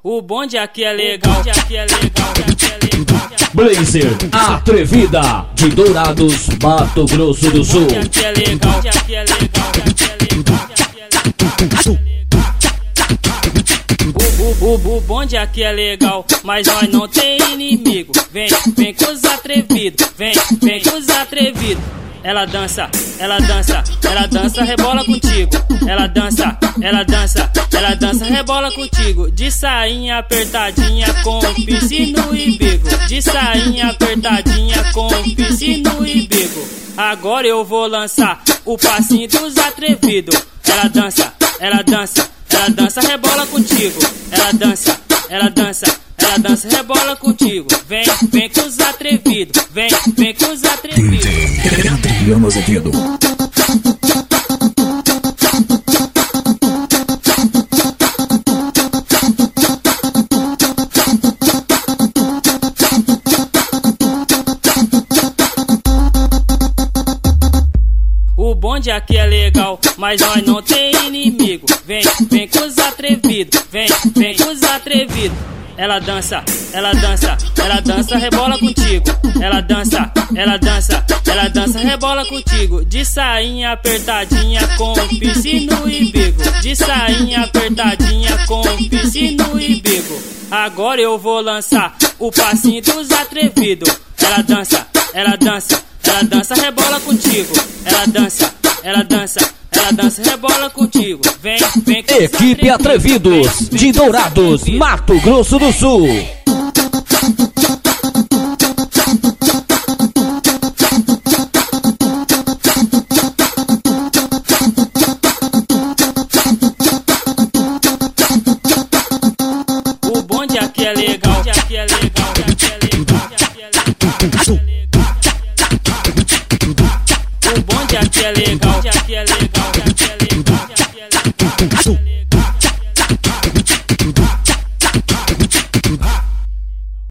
O bonde aqui é legal, aqui é legal, aqui é legal. Blazer Atrevida de Dourados, Mato Grosso do Sul. Aqui é legal, aqui é legal, aqui é legal, aqui é legal. O bonde aqui é legal, mas nós não tem inimigo. Vem com os atrevidos, vem com os atrevidos. Ela dança, ela dança, ela dança, rebola contigo. Ela dança, ela dança, ela dança, rebola contigo. De sainha apertadinha com piscino e bico. De sainha apertadinha com piscino e bico. Agora eu vou lançar o passinho dos atrevidos. Ela dança, ela dança, ela dança, rebola contigo. Ela dança, ela dança, ela dança, rebola contigo. Vem com os atrevidos, vem com os atrevidos. Adriano Azevedo. O bonde aqui é legal, mas nós não tem inimigo. Vem com os atrevidos, vem com os atrevidos. Ela dança, ela dança, ela dança, rebola contigo. Ela dança, ela dança, ela dança, rebola contigo. De sainha apertadinha com piscino e bico. De sainha apertadinha com piscino e bico. Agora eu vou lançar o passinho dos atrevidos. Ela dança, ela dança, ela dança, rebola contigo. Ela dança, ela dança, ela dança, rebola contigo. Vem com Equipe Atrevidos de Dourados, Mato Grosso do Sul. O bonde aqui é legal, aqui é legal, aqui é legal, aqui é legal. O bonde aqui é legal, aqui é legal.